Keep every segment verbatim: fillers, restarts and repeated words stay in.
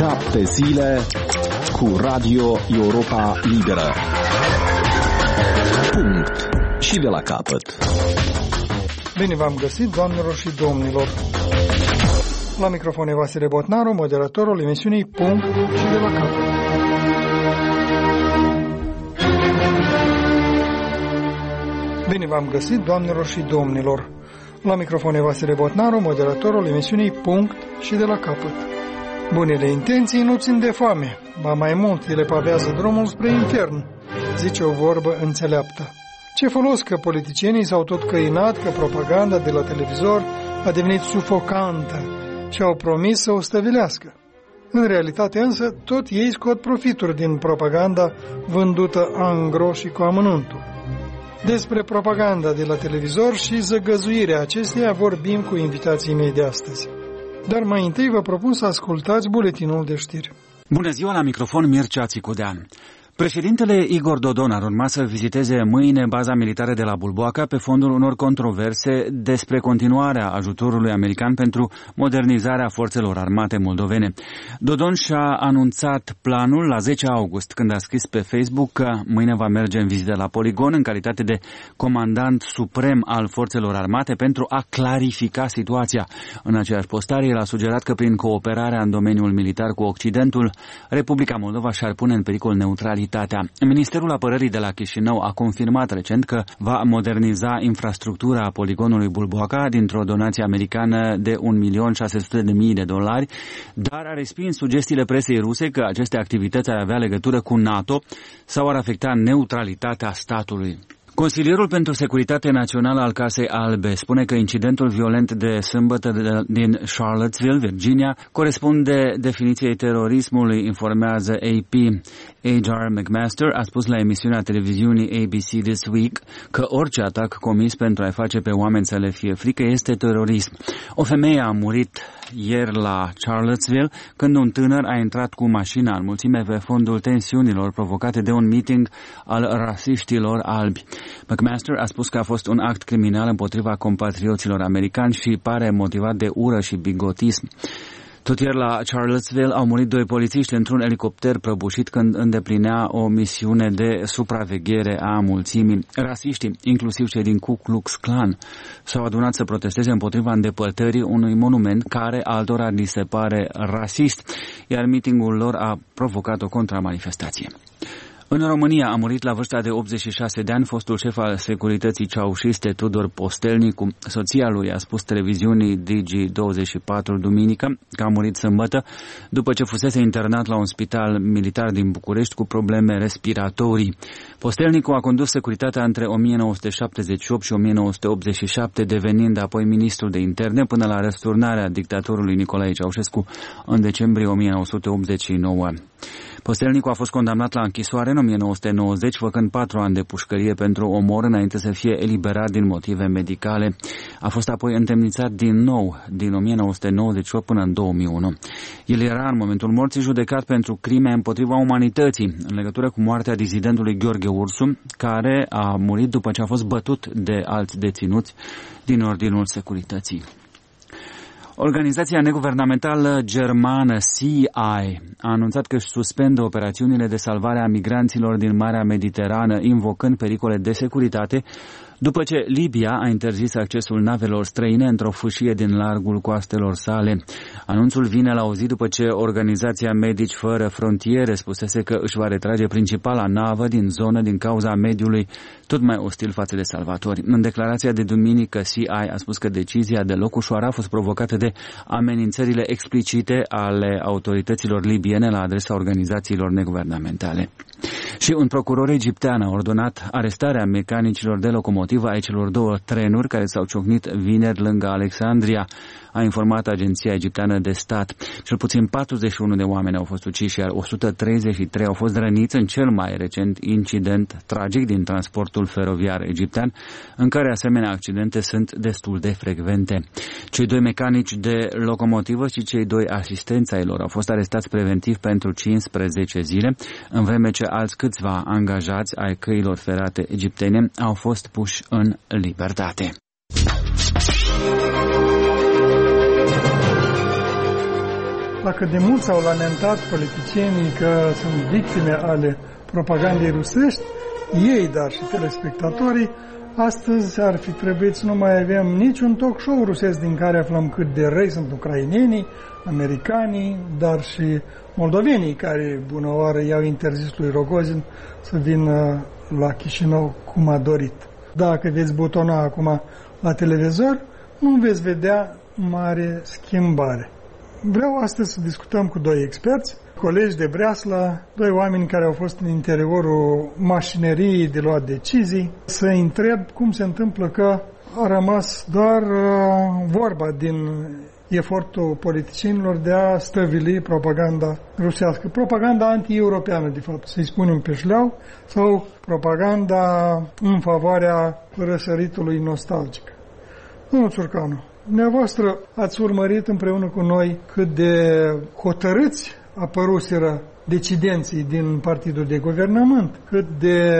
Șapte zile cu Radio Europa Liberă. Punct. Și de la capăt. Bine v-am găsit, doamnelor și domnilor. La microfon e Vasile Botnaru, moderatorul emisiunii Punct și de la capăt. Bine v-am găsit, doamnelor și domnilor. La microfon e Vasile Botnaru, moderatorul emisiunii Punct și de la capăt. Bunele intenții nu țin de foame, ba mai mult, ele pavează drumul spre infern, zice o vorbă înțeleaptă. Ce folos că politicienii s-au tot căinat că propaganda de la televizor a devenit sufocantă și au promis să o stăvilească. În realitate însă, tot ei scot profituri din propaganda vândută angro și cu amănuntul. Despre propaganda de la televizor și zăgăzuirea acesteia vorbim cu invitații mei de astăzi. Dar mai întâi vă propun să ascultați buletinul de știri. Bună ziua, la microfon Mircea Țicudean. Președintele Igor Dodon ar urma să viziteze mâine baza militară de la Bulboaca pe fondul unor controverse despre continuarea ajutorului american pentru modernizarea forțelor armate moldovene. Dodon și-a anunțat planul la zece august, când a scris pe Facebook că mâine va merge în vizită la poligon în calitate de comandant suprem al forțelor armate pentru a clarifica situația. În aceeași postare, el a sugerat că prin cooperarea în domeniul militar cu Occidentul, Republica Moldova și-ar pune în pericol neutralitatea. Ministerul Apărării de la Chișinău a confirmat recent că va moderniza infrastructura poligonului Bulboaca dintr-o donație americană de un milion șase sute de mii de dolari, dar a respins sugestiile presei ruse că aceste activități ar avea legătură cu NATO sau ar afecta neutralitatea statului. Consilierul pentru Securitate Națională al Casei Albe spune că incidentul violent de sâmbătă din Charlottesville, Virginia, corespunde definiției terorismului, informează A P. H R McMaster a spus la emisiunea televiziunii A B C This Week că orice atac comis pentru a-i face pe oameni să le fie frică este terorism. O femeie a murit ieri la Charlottesville când un tânăr a intrat cu mașina în mulțime pe fondul tensiunilor provocate de un meeting al rasiștilor albi. McMaster a spus că a fost un act criminal împotriva compatrioților americani și pare motivat de ură și bigotism. Tot ieri la Charlottesville au murit doi polițiști într-un elicopter prăbușit când îndeplinea o misiune de supraveghere a mulțimii. Rasiștii, inclusiv cei din Ku Klux Klan, s-au adunat să protesteze împotriva îndepărtării unui monument care altora li se pare rasist, iar mitingul lor a provocat o contramanifestație. În România a murit la vârsta de optzeci și șase de ani fostul șef al securității ceaușiste Tudor Postelnicu. Soția lui a spus televiziunii D G douăzeci și patru duminică că a murit sâmbătă după ce fusese internat la un spital militar din București cu probleme respiratorii. Postelnicu a condus securitatea între o mie nouă sute șaptezeci și opt și o mie nouă sute optzeci și șapte, devenind apoi ministru de interne până la răsturnarea dictatorului Nicolae Ceaușescu în decembrie o mie nouă sute optzeci și nouă. Postelnicu a fost condamnat la închisoare în o mie nouă sute nouăzeci, făcând patru ani de pușcărie pentru omor înainte să fie eliberat din motive medicale. A fost apoi întemnițat din nou din o mie nouă sute nouăzeci și opt până în două mii unu. El era în momentul morții judecat pentru crime împotriva umanității în legătură cu moartea dizidentului Gheorghe Ursu, care a murit după ce a fost bătut de alți deținuți din Ordinul Securității. Organizația neguvernamentală germană C I a anunțat că își suspendă operațiunile de salvare a migranților din Marea Mediterană, invocând pericole de securitate, după ce Libia a interzis accesul navelor străine într-o fâșie din largul coastelor sale. Anunțul vine la o zi după ce organizația Medici Fără Frontiere spusese că își va retrage principala navă din zonă din cauza mediului tot mai ostil față de salvatori. În declarația de duminică, C I a a spus că decizia deloc ușoară a fost provocată de amenințările explicite ale autorităților libiene la adresa organizațiilor neguvernamentale. Și un procuror egiptean a ordonat arestarea mecanicilor de locomotivă ai celor două trenuri care s-au ciocnit vineri lângă Alexandria, a informat agenția egipteană de stat. Cel puțin patruzeci și unu de oameni au fost uciși, iar o sută treizeci și trei au fost răniți în cel mai recent incident tragic din transportul feroviar egiptean, în care asemenea accidente sunt destul de frecvente. Cei doi mecanici de locomotivă și cei doi asistenți ai lor au fost arestați preventiv pentru cincisprezece zile, în vreme ce alți câțiva angajați ai căilor ferate egiptene au fost puși în libertate. La dacă de mult s-au lamentat politicienii că sunt victime ale propagandei rusești, ei, dar și telespectatorii, astăzi ar fi trebuit să nu mai avem niciun talk show rusesc din care aflăm cât de răi sunt ucrainenii, americanii, dar și moldovenii care, bună oară, i-au interzis lui Rogozin să vină la Chișinău cum a dorit. Dacă veți butona acum la televizor, nu veți vedea mare schimbare. Vreau astăzi să discutăm cu doi experți, colegi de breaslă, doi oameni care au fost în interiorul mașineriei de luat decizii, să întreb cum se întâmplă că a rămas doar uh, vorba din efortul politicienilor de a stăvili propaganda rusească. Propaganda anti-europeană, de fapt, să-i spunem pe șleau, sau propaganda în favoarea răsăritului nostalgic. Domnul Țurcanu, dumneavoastră ați urmărit împreună cu noi cât de hotărâți apăruseră decidenții din partidul de guvernământ, cât de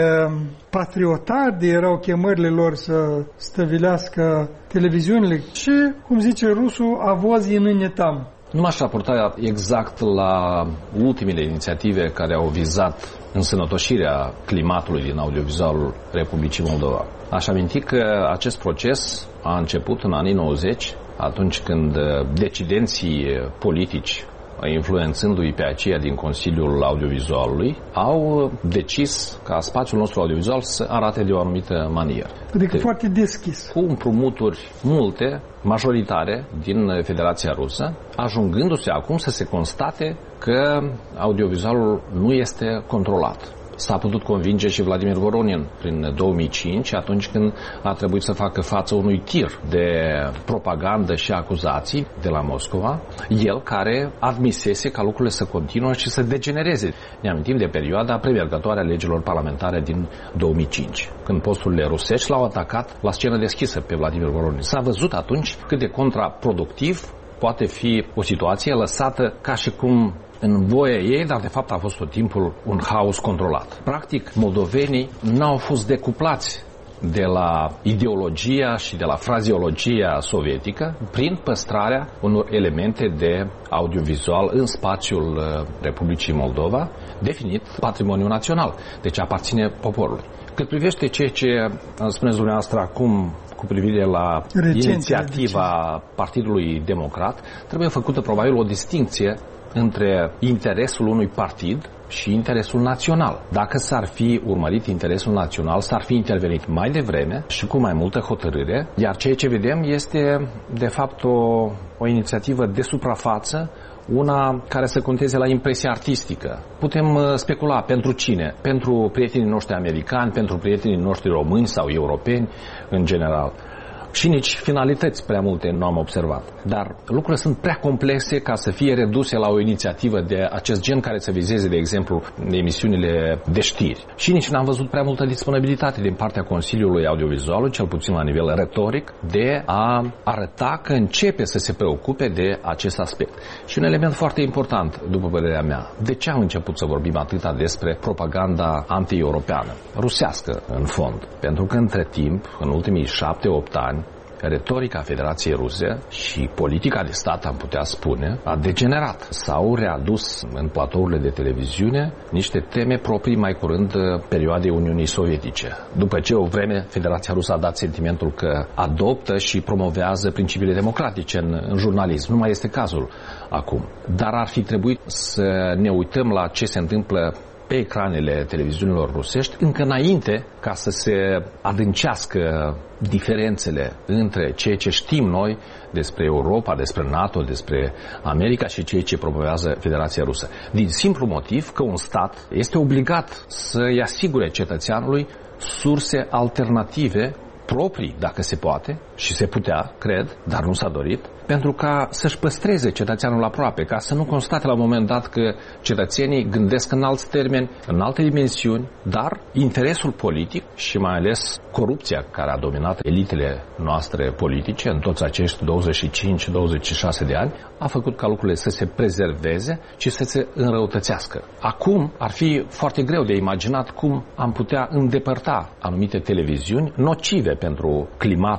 patriotarde erau chemările lor să stăvilească televiziunile și, cum zice rusul, avozi în netam. Nu m-aș raporta exact la ultimele inițiative care au vizat însănătoșirea climatului din audiovizualul Republicii Moldova. Aș aminti că acest proces a început în anii nouăzeci, atunci când decidenții politici, influențându-i pe aceia din Consiliul Audiovizualului, au decis ca spațiul nostru audiovizual să arate de o anumită manieră. Adică de, foarte deschis. Cu împrumuturi multe, majoritare, din Federația Rusă, ajungându-se acum să se constate că audiovizualul nu este controlat. S-a putut convinge și Vladimir Voronin prin două mii cinci, atunci când a trebuit să facă față unui tir de propagandă și acuzații de la Moscova, el care admisese ca lucrurile să continuă și să degenereze. Ne amintim de perioada premergătoare a legilor parlamentare din două mii cinci, când posturile rusești l-au atacat la scenă deschisă pe Vladimir Voronin. S-a văzut atunci cât de contraproductiv poate fi o situație lăsată ca și cum în voia ei, dar de fapt a fost tot timpul un haos controlat. Practic, moldovenii n-au fost decuplați de la ideologia și de la frazeologia sovietică prin păstrarea unor elemente de audiovizual în spațiul Republicii Moldova, definit patrimoniu național, deci aparține poporului. Cât privește ceea ce spuneți dumneavoastră acum cu privire la Recenția, inițiativa Partidului Democrat, trebuie făcută probabil o distincție între interesul unui partid și interesul național. Dacă s-ar fi urmărit interesul național, s-ar fi intervenit mai devreme și cu mai multă hotărâre, iar ceea ce vedem este, de fapt, o, o inițiativă de suprafață, una care să conteze la impresia artistică. Putem specula pentru cine? Pentru prietenii noștri americani, pentru prietenii noștri români sau europeni în general. Și nici finalități prea multe nu am observat. Dar lucrurile sunt prea complexe ca să fie reduse la o inițiativă de acest gen care să vizeze, de exemplu, emisiunile de știri. Și nici n-am văzut prea multă disponibilitate din partea Consiliului Audiovizualului, cel puțin la nivel retoric, de a arăta că începe să se preocupe de acest aspect. Și un element foarte important, după părerea mea, de ce am început să vorbim atâta despre propaganda anti-europeană, rusească în fond? Pentru că între timp, în ultimii șapte opt ani, retorica Federației Ruse și politica de stat, am putea spune, a degenerat. S-au readus în platourile de televiziune niște teme proprii mai curând perioadei Uniunii Sovietice. După ce o vreme Federația Rusă a dat sentimentul că adoptă și promovează principiile democratice în, în jurnalism. Nu mai este cazul acum. Dar ar fi trebuit să ne uităm la ce se întâmplă pe ecranele televiziunilor rusești încă înainte ca să se adâncească diferențele între ceea ce știm noi despre Europa, despre NATO, despre America și ceea ce promovează Federația Rusă. Din simplu motiv că un stat este obligat să-i asigure cetățeanului surse alternative proprii, dacă se poate, și se putea, cred, dar nu s-a dorit, pentru ca să-și păstreze cetățeanul aproape, ca să nu constate la un moment dat că cetățenii gândesc în alți termeni, în alte dimensiuni, dar interesul politic și mai ales corupția care a dominat elitele noastre politice în toți acești douăzeci și cinci douăzeci și șase de ani a făcut ca lucrurile să se prezerveze și să se înrăutățească. Acum ar fi foarte greu de imaginat cum am putea îndepărta anumite televiziuni nocive pentru climatul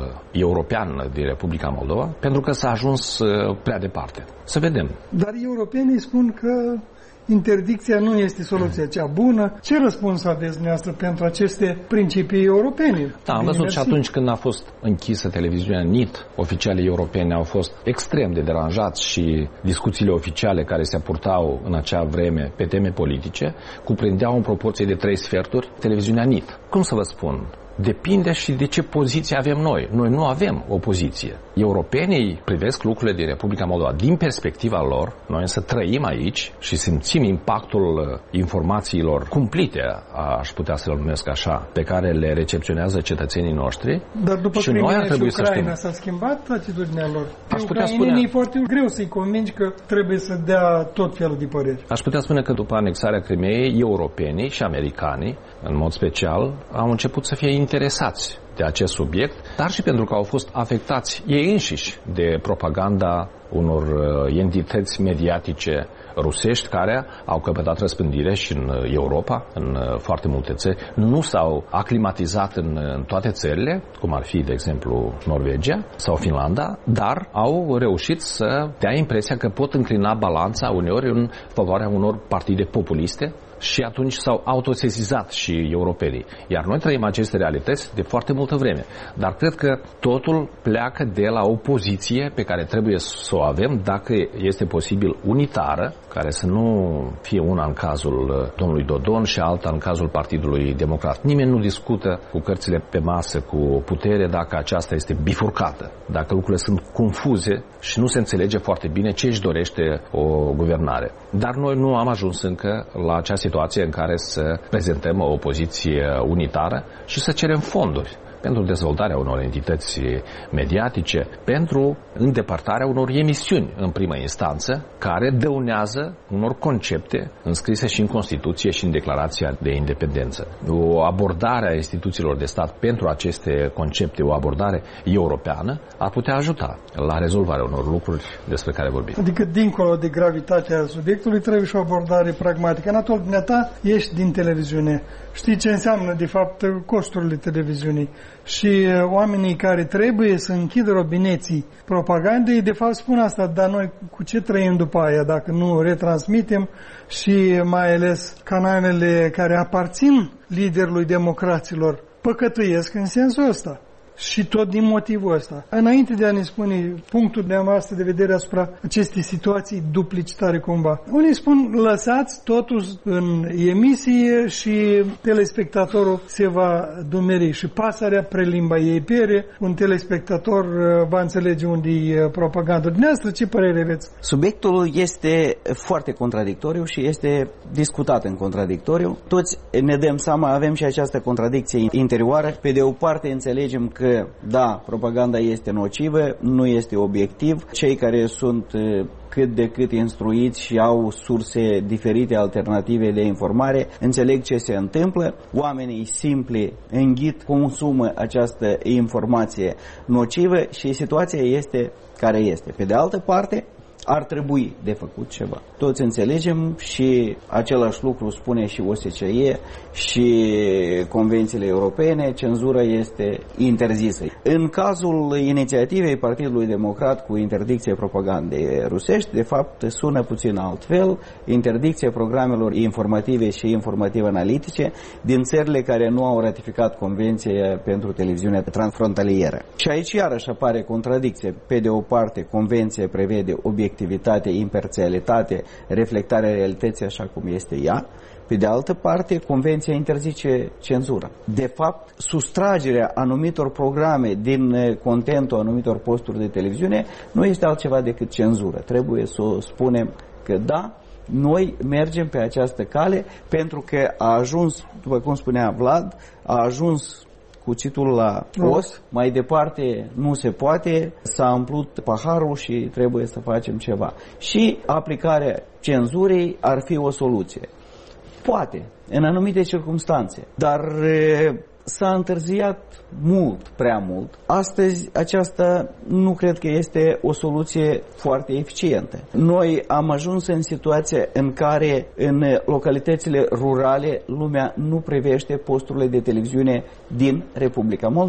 european din Republica Moldova, pentru că s-a ajuns prea departe. Să vedem. Dar europenii spun că interdicția nu este soluția cea bună. Ce răspuns aveți dumneavoastră pentru aceste principii europene? Da, am văzut și atunci când a fost închisă televiziunea N I T, oficialii europeni au fost extrem de deranjați și discuțiile oficiale care se purtau în acea vreme pe teme politice cuprindeau în proporție de trei sferturi televiziunea N I T. Cum să vă spun? Depinde și de ce poziție avem noi. Noi nu avem o poziție. Europenii privesc lucrurile din Republica Moldova din perspectiva lor. Noi însă trăim aici și simțim impactul informațiilor cumplite, aș putea să le numesc așa, pe care le recepționează cetățenii noștri. Dar după și noi ar trebui și Ucraina s-a schimbat atitudinea lor. Aș putea spune... E foarte greu să-i convingi că trebuie să dea tot felul de păreri. Aș putea spune că după anexarea Crimeei, europenii și americanii, în mod special, au început să fie interesați de acest subiect, dar și pentru că au fost afectați ei înșiși de propaganda unor entități mediatice rusești care au căpătat răspândire și în Europa, în foarte multe țări. Nu s-au aclimatizat în, în toate țările, cum ar fi, de exemplu, Norvegia sau Finlanda, dar au reușit să dea impresia că pot înclina balanța uneori în favoarea unor partide populiste și atunci s-au autosesizat și europenii. Iar noi trăim aceste realități de foarte multă vreme. Dar cred că totul pleacă de la o poziție pe care trebuie să o avem, dacă este posibil unitară, care să nu fie una în cazul domnului Dodon și alta în cazul Partidului Democrat. Nimeni nu discută cu cărțile pe masă, cu putere, dacă aceasta este bifurcată, dacă lucrurile sunt confuze și nu se înțelege foarte bine ce își dorește o guvernare. Dar noi nu am ajuns încă la acea situație în care să prezentăm o opoziție unitară și să cerem fonduri pentru dezvoltarea unor entități mediatice, pentru îndepărtarea unor emisiuni în primă instanță, care dăunează unor concepte înscrise și în Constituție și în Declarația de Independență. O abordare a instituțiilor de stat pentru aceste concepte, o abordare europeană, ar putea ajuta la rezolvarea unor lucruri despre care vorbim. Adică, dincolo de gravitatea subiectului, trebuie și o abordare pragmatică. Anatol, dumneata, ești din televiziune. Știi ce înseamnă, de fapt, costurile televiziunii. Și oamenii care trebuie să închidă robineții propagandei, de fapt spun asta, dar noi cu ce trăim după aia dacă nu retransmitem și mai ales canalele care aparțin liderului democraților păcătuiesc în sensul ăsta. Și tot din motivul ăsta. Înainte de a ne spune punctul dumneavoastră de vedere asupra acestei situații duplicitare cumva, unii spun lăsați totul în emisie și telespectatorul se va dumeri și pasărea prelimba ei piere, un telespectator va înțelege unde e propaganda. Dumneavoastră, ce părere aveți? Subiectul este foarte contradictoriu și este discutat în contradictoriu. Toți ne dăm seama, avem și această contradicție interioară. Pe de o parte înțelegem că că, da, propaganda este nocivă, nu este obiectiv. Cei care sunt cât de cât instruiți și au surse diferite, alternative de informare, înțeleg ce se întâmplă. Oamenii simpli înghit, consumă această informație nocivă și situația este care este. Pe de altă parte, ar trebui de făcut ceva. Toți înțelegem și același lucru spune și O S C E și convențiile europene, cenzura este interzisă. În cazul inițiativei Partidului Democrat cu interdicție propagandei rusești, de fapt sună puțin altfel, interdicția programelor informative și informativ-analitice din țările care nu au ratificat convenția pentru televiziunea transfrontalieră. Și aici iarăși apare contradicție. Pe de o parte, convenția prevede obiectivitate, imparțialitate, reflectarea realității așa cum este ea. Pe de altă parte, convenția interzice cenzura. De fapt, sustragerea anumitor programe din contentul anumitor posturi de televiziune nu este altceva decât cenzură. Trebuie să o spunem că da, noi mergem pe această cale pentru că a ajuns, după cum spunea Vlad, a ajuns cuțitul la os, mai departe nu se poate, s-a umplut paharul și trebuie să facem ceva. Și aplicarea cenzurii ar fi o soluție. Poate, în anumite circunstanțe, dar s-a întârziat mult, prea mult. Astăzi aceasta nu cred că este o soluție foarte eficientă. Noi am ajuns în situația în care în localitățile rurale lumea nu privește posturile de televiziune din Republica Moldova.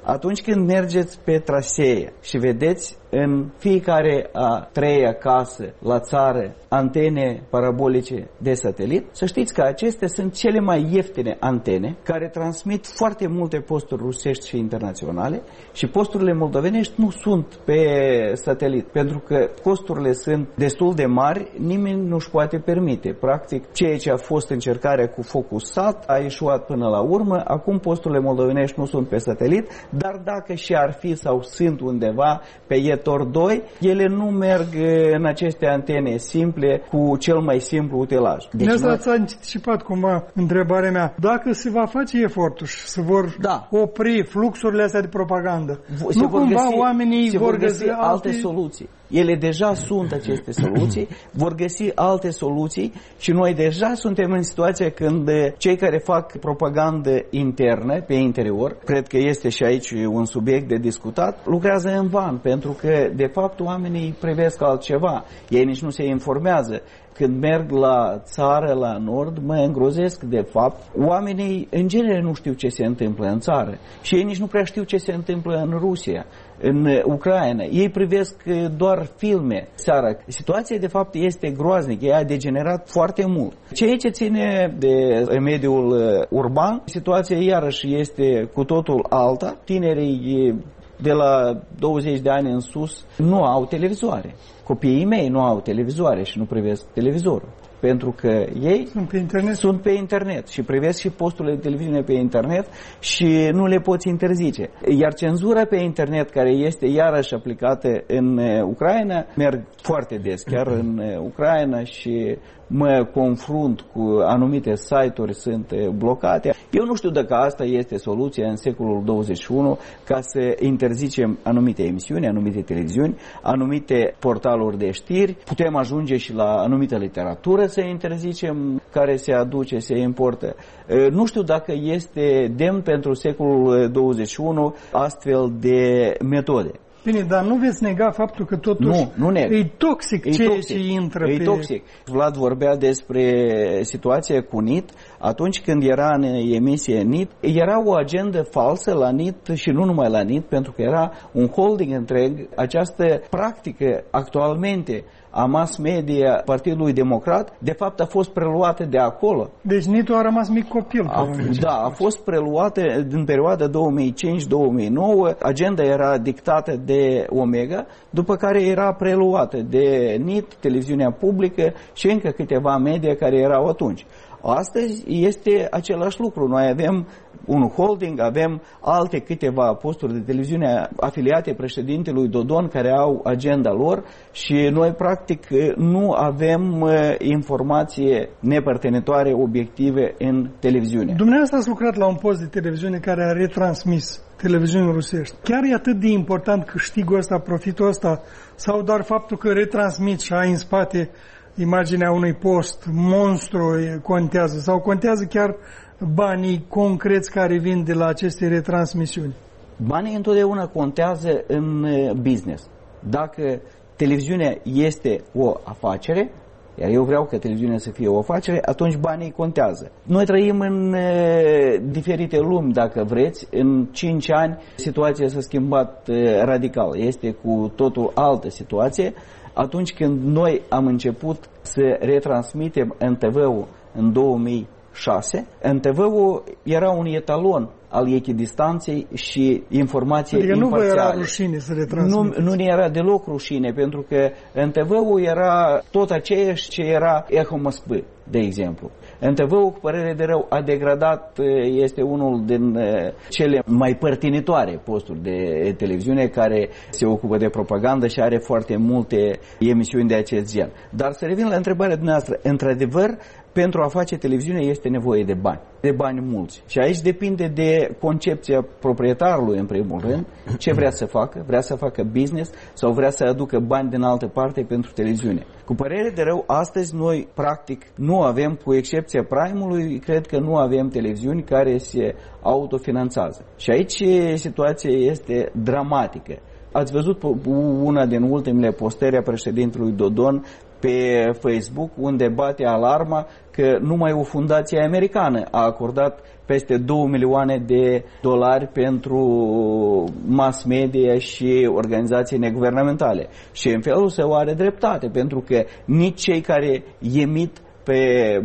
Atunci când mergeți pe trasee și vedeți în fiecare a treia casă la țară antene parabolice de satelit, să știți că acestea sunt cele mai ieftine antene care transmit foarte multe posturi rusești și internaționale și posturile moldovenești nu sunt pe satelit, pentru că costurile sunt destul de mari, nimeni nu-și poate permite. Practic, ceea ce a fost încercarea cu Focusat a ieșuat până la urmă, acum posturile moldovenești nu sunt pe satelit, dar dacă și ar fi sau sunt undeva pe E T O R doi, ele nu merg în aceste antene simple cu cel mai simplu utilaj. Deci asta ați anticipat cumva întrebarea mea. Dacă se va face efortul și se vor da. opri fluxurile astea de propagandă, se nu vor cumva găsi, oamenii se vor, vor găsi, găsi alte alte soluții. Ele deja sunt aceste soluții, vor găsi alte soluții și noi deja suntem în situația când cei care fac propagandă internă pe interior, cred că este și aici un subiect de discutat, lucrează în van, pentru că de fapt oamenii privesc altceva, ei nici nu se informează. Când merg la țară, la nord, mă îngrozesc de fapt. Oamenii în genere nu știu ce se întâmplă în țară și ei nici nu prea știu ce se întâmplă în Rusia, în Ucraina. Ei privesc doar filme seara. Situația de fapt este groaznică, ea a degenerat foarte mult. Ceea ce ține de mediul urban, situația iarăși este cu totul alta. Tinerii de la douăzeci de ani în sus nu au televizoare. Copiii mei nu au televizoare și nu privesc televizorul, pentru că ei sunt pe internet, sunt pe internet și privesc și posturile de televiziune pe internet și nu le poți interzice. Iar cenzura pe internet, care este iarăși aplicată în Ucraina, merg foarte des, chiar în Ucraina, și mă confrunt cu anumite site-uri sunt blocate. Eu nu știu dacă asta este soluția în secolul douăzeci și unu, ca să interzicem anumite emisiuni, anumite televiziuni, anumite portaluri de știri. Putem ajunge și la anumită literatură să interzicem, care se aduce, se importă. Nu știu dacă este demn pentru secolul douăzeci și unu astfel de metode. Bine, dar nu veți nega faptul că totuși nu, nu neg. e toxic e ceea toxic. ce intră e pe... toxic. Vlad vorbea despre situația cu N I T. Atunci când era în emisie N I T, era o agendă falsă la N I T și nu numai la N I T, pentru că era un holding întreg. Această practică actualmente a mass media Partidului Democrat, de fapt a fost preluată de acolo. Deci N I T-ul a rămas mic copil. A, da, a fost preluată în perioada două mii cinci două mii nouă, agenda era dictată de Omega, după care era preluată de N I T, televiziunea publică și încă câteva media care erau atunci. Astăzi este același lucru. Noi avem un holding, avem alte câteva posturi de televiziune afiliate președintelui Dodon care au agenda lor și noi practic nu avem informație nepărtenitoare obiective în televiziune. Dumneavoastră ați lucrat la un post de televiziune care a retransmis televiziuni rusești. Chiar e atât de important câștigul ăsta, profitul ăsta, sau doar faptul că retransmit și ai în spate imaginea unui post monstru contează, sau contează chiar banii concreți care vin de la aceste retransmisiuni? Banii întotdeauna contează în business. Dacă televiziunea este o afacere, iar eu vreau ca televiziunea să fie o afacere, atunci banii contează. Noi trăim în e, diferite lumi, dacă vreți. În cinci ani situația s-a schimbat e, radical. Este cu totul altă situație. Atunci când noi am început să retransmitem N T V-ul în două mii șase, N T V-ul era un etalon al echidistanței și informației adică imparțiale. Nu vă era rușine să retransmiteți? Nu, nu ne era deloc rușine, pentru că N T V-ul era tot aceeași ce era Echo Moskvy, de exemplu. N T V-ul, cu părere de rău, a degradat, este unul din cele mai părtinitoare posturi de televiziune care se ocupă de propagandă și are foarte multe emisiuni de acest gen. Dar să revin la întrebarea dumneavoastră, într-adevăr, pentru a face televiziune este nevoie de bani, de bani mulți. Și aici depinde de concepția proprietarului, în primul rând, ce vrea să facă, vrea să facă business sau vrea să aducă bani din altă parte pentru televiziune. Cu părere de rău, astăzi noi, practic, nu avem, cu excepția Prime-ului, cred că nu avem televiziuni care se autofinanțează. Și aici situația este dramatică. ați văzut una din ultimele postări a președintelui Dodon pe Facebook, unde bate alarma că numai o fundație americană a acordat peste două milioane de dolari pentru mass media și organizații neguvernamentale. Și în felul său are dreptate, pentru că nici cei care emit pe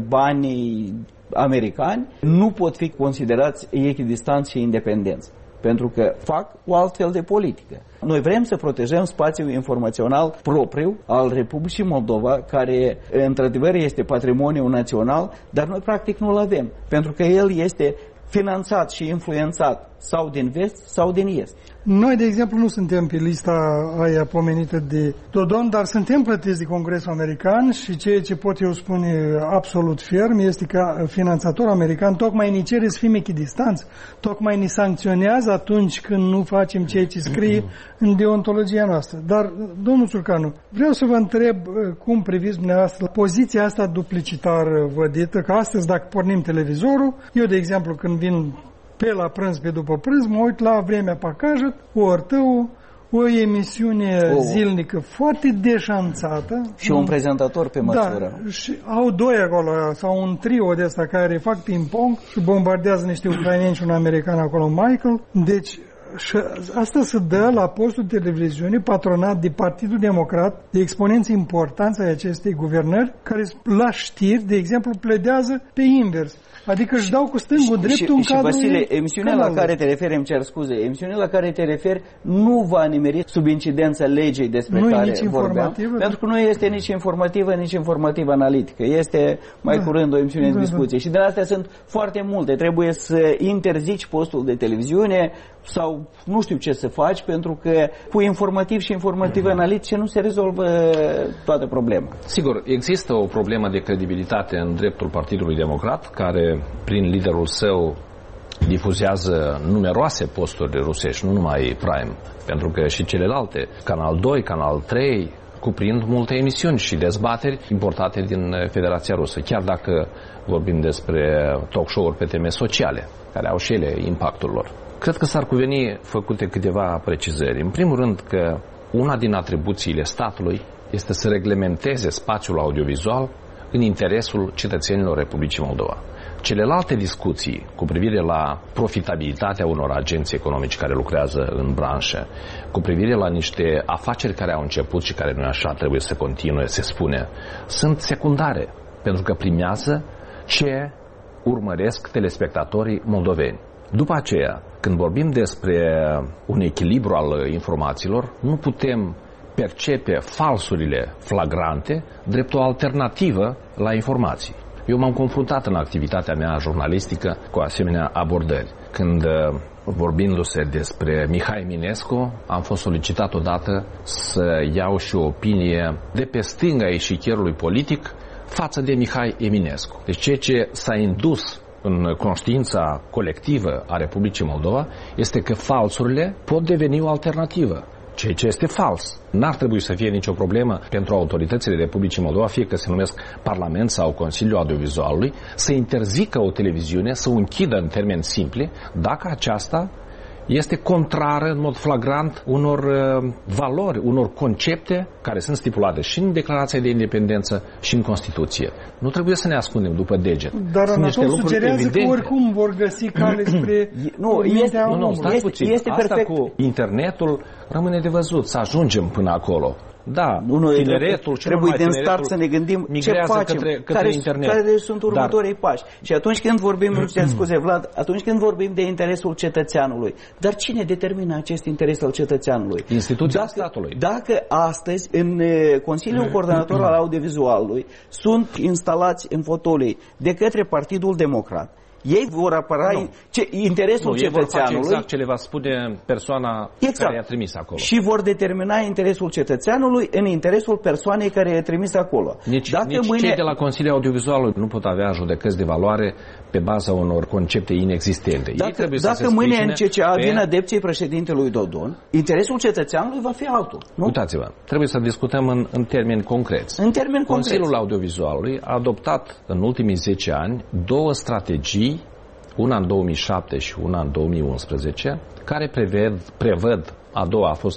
banii americani nu pot fi considerați echidistanți și independenți, pentru că fac o altfel de politică. Noi vrem să protejăm spațiul informațional propriu al Republicii Moldova, care într-adevăr este patrimoniu național, dar noi practic nu-l avem, pentru că el este finanțat și influențat sau din vest sau din est. Noi, de exemplu, nu suntem pe lista aia pomenită de Dodon, dar suntem plătiți de Congresul American și ceea ce pot eu spune absolut ferm este că finanțatorul american tocmai ne cere să fim echidistanți, tocmai ne sancționează atunci când nu facem ceea ce scrie în deontologia noastră. Dar, domnul Ciurcanu, vreau să vă întreb cum priviți dumneavoastră poziția asta duplicitară vădită, că astăzi dacă pornim televizorul, eu, de exemplu, când vin pe la prânz, pe după prânz, mă uit la Vremea Pacajă, o Ortău, o emisiune oh. zilnică foarte deșanțată. Și un prezentator pe măsură. Da, și au doi acolo, sau un trio de ăsta care fac ping-pong și bombardează niște ucraineni și un american acolo, Michael. Deci, și asta se dă la postul televiziunii patronat de Partidul Democrat, de exponenți importanți ai acestei guvernări, care la știri, de exemplu, pledează pe invers. Adică își dau cu stângul dreptul în cadrul... Și, Vasile, emisiunea la care te referi, îmi cer scuze, emisiunea la care te referi nu va nimeri sub incidența legii despre nu care nici vorbeam, pentru că nu este nici informativă, nici informativă analitică. Este mai da. curând o emisiune da, în discuție. Da. Și de astea sunt foarte multe. Trebuie să interzici postul de televiziune sau nu știu ce să faci, pentru că cu informativ și informativ mm-hmm. analitice nu se rezolvă toată problema. Sigur, există o problemă de credibilitate în dreptul Partidului Democrat, care prin liderul său difuzează numeroase posturi rusești, nu numai Prime, pentru că și celelalte, Canal doi, Canal trei, cuprind multe emisiuni și dezbateri importate din Federația Rusă, chiar dacă vorbim despre talk show-uri pe teme sociale, care au și ele impactul lor. Cred că s-ar cuveni făcute câteva precizări. În primul rând că una din atribuțiile statului este să reglementeze spațiul audiovizual în interesul cetățenilor Republicii Moldova. Celelalte discuții cu privire la profitabilitatea unor agenți economici care lucrează în branșă, cu privire la niște afaceri care au început și care nu așa trebuie să continue, se spune, sunt secundare, pentru că primează ce urmăresc telespectatorii moldoveni. După aceea, când vorbim despre un echilibru al informațiilor, nu putem percepe falsurile flagrante drept o alternativă la informații. Eu m-am confruntat în activitatea mea jurnalistică cu asemenea abordări. Când, vorbindu-se despre Mihai Eminescu, am fost solicitat odată să iau și o opinie de pe stânga eșichierului politic față de Mihai Eminescu. Deci ceea ce s-a indus în conștiința colectivă a Republicii Moldova este că falsurile pot deveni o alternativă. Ceea ce este fals. N-ar trebui să fie nicio problemă pentru autoritățile Republicii Moldova, fie că se numesc Parlament sau Consiliul Audiovizualului, să interzică o televiziune, să o închidă în termeni simpli, dacă aceasta este contrară în mod flagrant unor uh, valori, unor concepte care sunt stipulate și în Declarația de Independență și în Constituție. Nu trebuie să ne ascundem după deget. Dar Anatol sugerează că oricum vor găsi cale spre... nu, este, nu, nu, stați puțin. Este Asta perfect. Cu internetul rămâne de văzut, să ajungem până acolo. Da, nu, tineretul, trebuie din start să ne gândim ce facem, către, către care, internet. care sunt următorii Dar... pași. Și atunci când vorbim, scuze Vlad, atunci când vorbim de interesul cetățeanului, dar cine determină acest interes al cetățeanului? Instituția dacă, statului. Dacă astăzi în Consiliul Coordonator al Audiovizualului sunt instalați în fotolii de către Partidul Democrat, ei vor apăra nu. Ce, interesul nu, cetățeanului. Exact ce le va spune persoana exact. care i-a trimis acolo. Și vor determina interesul cetățeanului în interesul persoanei care i-a trimis acolo. Nici, Dacă nici mâine... cei de la Consiliul Audiovizualului nu pot avea judecăți de valoare pe baza unor concepte inexistente. Dacă, ei trebuie dacă să se mâine în C C A pe... vin adepții președintelui Dodon, interesul cetățeanului va fi altul. Nu? Uitați-vă, trebuie să discutăm în, în termeni concreți. În termeni Consiliul concreți. Audiovizualului a adoptat în ultimii zece ani două strategii, una în două mii șapte și una în două mii unsprezece, care preved, prevăd, a doua a fost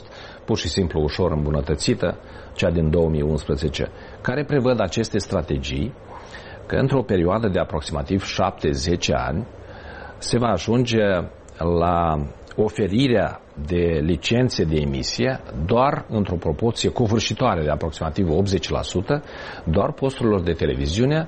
pur și simplu ușor îmbunătățită, cea din două mii unsprezece, care prevăd aceste strategii că într-o perioadă de aproximativ șapte zece ani se va ajunge la oferirea de licențe de emisie doar într-o proporție covârșitoare de aproximativ optzeci la sută, doar posturilor de televiziune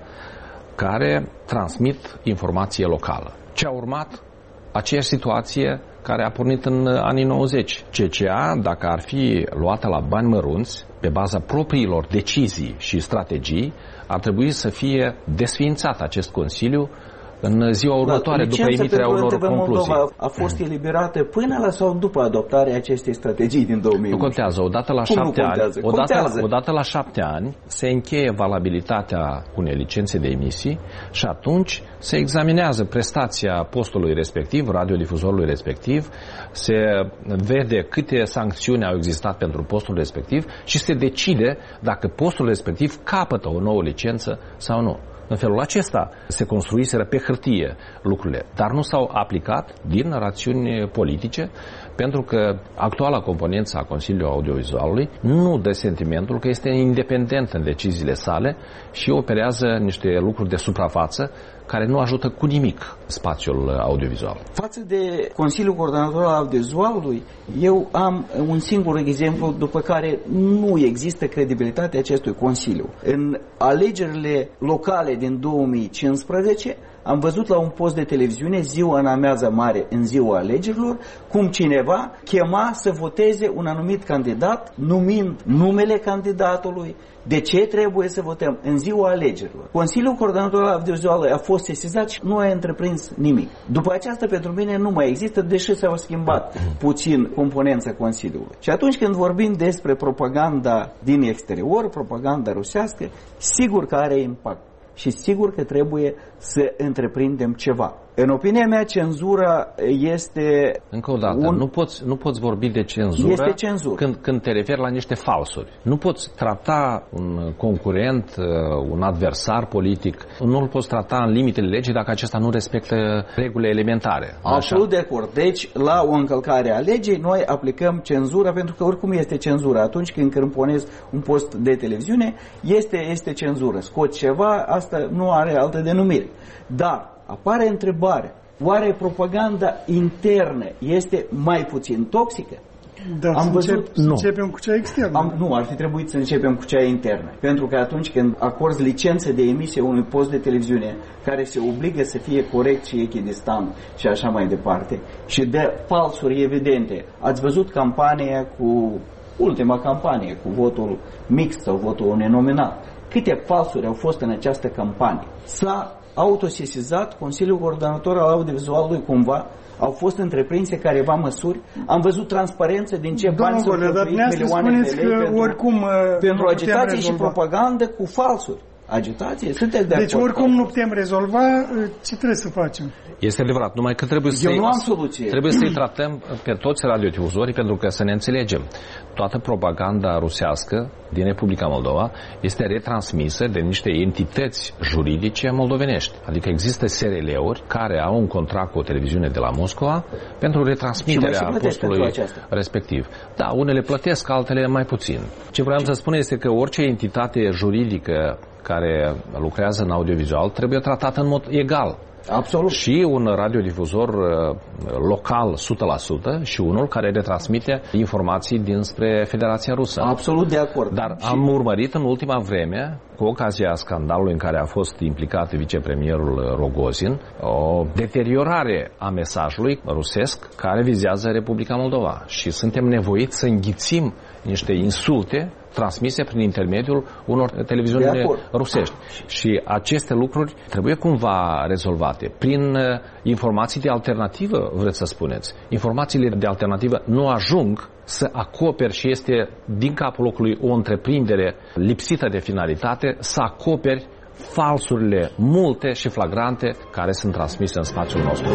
care transmit informație locală. Ce a urmat? Aceeași situație care a pornit în anii nouăzeci. C C A, dacă ar fi luată la bani mărunți, pe baza propriilor decizii și strategii, ar trebui să fie desființat acest Consiliu în ziua următoare, da, după emiterea unor concluzii. Moldova a fost eliberată până la sau după adoptarea acestei strategii din două mii unu? Nu contează. Odată la Cum șapte nu ani, contează? odată, Contează. odată la șapte ani se încheie valabilitatea unei licențe de emisii și atunci se examinează prestația postului respectiv, radiodifuzorului respectiv, se vede câte sancțiuni au existat pentru postul respectiv și se decide dacă postul respectiv capătă o nouă licență sau nu. În felul acesta se construiseră pe hârtie lucrurile, dar nu s-au aplicat din rațiuni politice, pentru că actuala componență a Consiliului Audiovizualului nu dă sentimentul că este independent în deciziile sale și operează niște lucruri de suprafață care nu ajută cu nimic spațiul audiovizual. Față de Consiliul Coordonator al Audiovizualului, eu am un singur exemplu după care nu există credibilitatea acestui Consiliu. În alegerile locale din două mii cincisprezece am văzut la un post de televiziune, ziua în amiaza mare, în ziua alegerilor, cum cineva chema să voteze un anumit candidat, numind numele candidatului, de ce trebuie să votăm în ziua alegerilor. Consiliul Coordonator al Audiovizualului a fost sesizat și nu a întreprins nimic. După aceasta, pentru mine, nu mai există, deși s-au schimbat puțin componența Consiliului. Și atunci când vorbim despre propaganda din exterior, propaganda rusească, sigur că are impact. Și sigur că trebuie să întreprindem ceva. În opinia mea, cenzura este... Încă o dată, un... nu, poți, nu poți vorbi de cenzură, este cenzură. Când, când te referi la niște falsuri. Nu poți trata un concurent, un adversar politic, nu îl poți trata în limitele legii dacă acesta nu respectă regulile elementare. Absolut de acord. Deci, la o încălcare a legii, noi aplicăm cenzura, pentru că oricum este cenzura. Atunci când crâmponezi un post de televiziune, este, este cenzură. Scoți ceva, asta nu are altă denumire. Dar apare întrebarea, oare propaganda internă este mai puțin toxică? Da, am văzut, încep, nu. începem cu cea externă. Am, nu, ar fi trebuit să începem cu cea internă. Pentru că atunci când acorzi licență de emisie unui post de televiziune care se obligă să fie corect și echidistant și așa mai departe, și de falsuri evidente, ați văzut campania cu, ultima campanie, cu votul mixt sau votul nenominat. Câte falsuri au fost în această campanie? S-a autosesizat Consiliul Coordonator al Audiovizualului cumva, au fost întreprinse careva măsuri, am văzut transparență din ce bani s-au cheltuit milioane de lei pentru, oricum, pentru agitație și propagandă cu falsuri. Agitație? Sunteți de deci acord? oricum nu putem rezolva, ce trebuie să facem? Este adevărat, numai că trebuie să Eu nu am soluție. Trebuie să-i tratăm pe toți radiodifuzorii, pentru că să ne înțelegem. Toată propaganda rusească din Republica Moldova este retransmisă de niște entități juridice moldovenești. Adică există S R L-uri care au un contract cu o televiziune de la Moscova pentru retransmiterea postului respectiv. Da, unele plătesc, altele mai puțin. Ce vreau să spun este că orice entitate juridică care lucrează în audiovizual trebuie tratată în mod egal. Absolut. Și un radiodifuzor uh, local o sută la sută și unul care retransmite informații dinspre Federația Rusă. Absolut de acord. Dar și... am urmărit în ultima vreme, cu ocazia scandalului în care a fost implicat vicepremierul Rogozin, o deteriorare a mesajului rusesc care vizează Republica Moldova. Și suntem nevoiți să înghițim niște insulte transmise prin intermediul unor televiziuni rusești. Și aceste lucruri trebuie cumva rezolvate prin informații de alternativă, vreți să spuneți. Informațiile de alternativă nu ajung să acoperi, și este din capul locului o întreprindere lipsită de finalitate, să acoperi falsurile multe și flagrante care sunt transmise în spațiul nostru.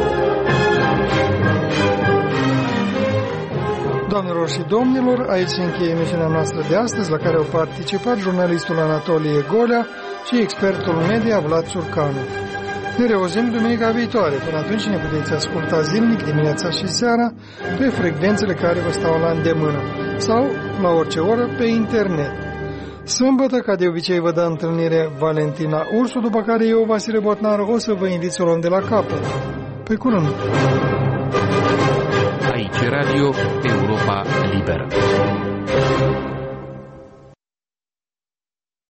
Doamnelor și domnilor, aici se încheie emisiunea noastră de astăzi, la care au participat jurnalistul Anatolie Golea și expertul media Vlad Surcanu. Ne reauzim duminica viitoare. Până atunci ne puteți asculta zilnic, dimineața și seara, pe frecvențele care vă stau la îndemână. sau la orice oră pe internet. Sâmbătă, ca de obicei, vă dă întâlnire Valentina Ursu, după care eu, Vasile Botnaru, o să vă invit să o luăm de la capăt. Pe curând! Aici Radio Europa Liberă.